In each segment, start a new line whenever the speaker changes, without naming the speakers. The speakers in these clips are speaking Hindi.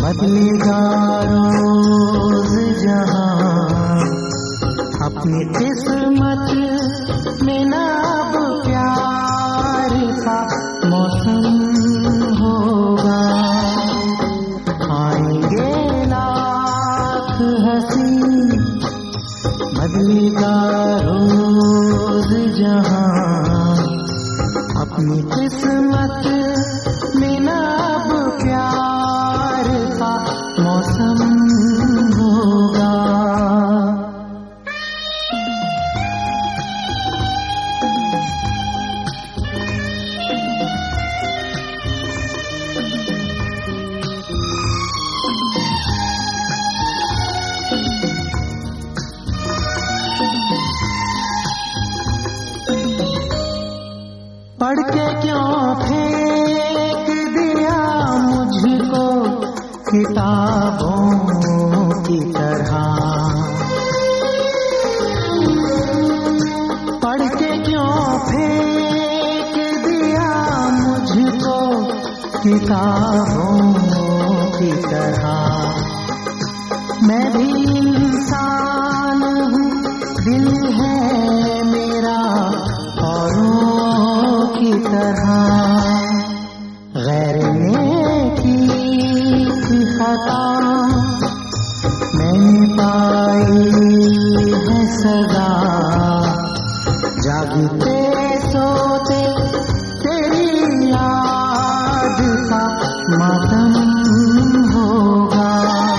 बदलेगा रोज जहां, अपनी किस्मत में ना अब प्यार का मौसम होगा। आएंगे लाख हंसी, बदलेगा रोज जहां, अपनी किस्मत में ना अब प्यार का मौसम होगा। पढ़ के क्यों फेंक दिया मुझको किताबों की तरह, पढ़ के क्यों फेंक दिया मुझको किताबों की तरह। मैं भी इंसान हूँ, दिल है मेरा औरों की तरह। गैर ने की खता मैंने पाई है सदा, जागते सोते तेरी याद का मातम होगा।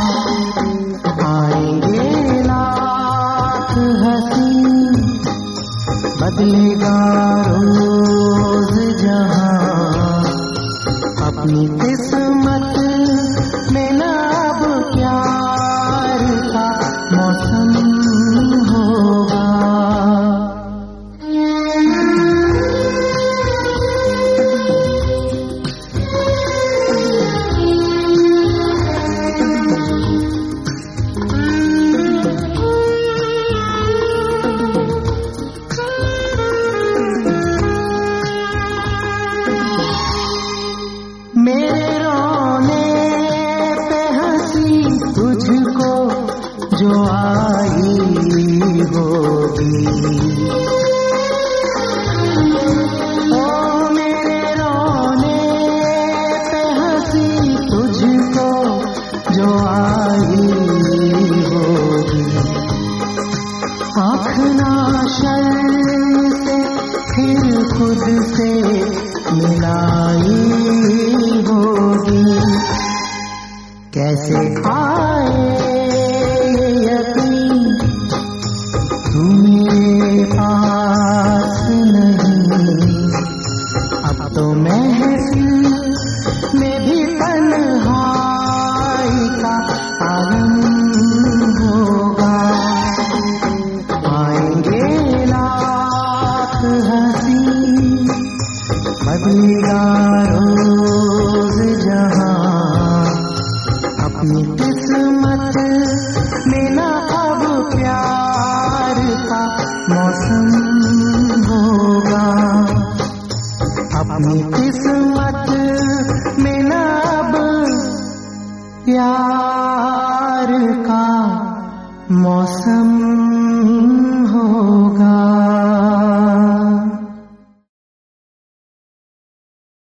आएंगे लाख हंसी, बदलेगा रोज जहां, अपनी किस्मत में ना अब प्यार का मौसम होगा। मेरे रोने पे हंसी तुझको जो आई होगी, ओ मेरे रोने पे हंसी तुझको जो आई होगी। आँख ना शर्म से फिर खुद से मिलाई होगी। कैसे आए यकीन तू मेरे पास नहीं, अब तो महफिल में भी तन्हाई का आलम होगा। आएंगे लाख हंसी, बदलेगा रोज जहां, अपनी किस्मत में ना अब प्यार का मौसम होगा। अपनी किस्मत में ना अब प्यार का मौसम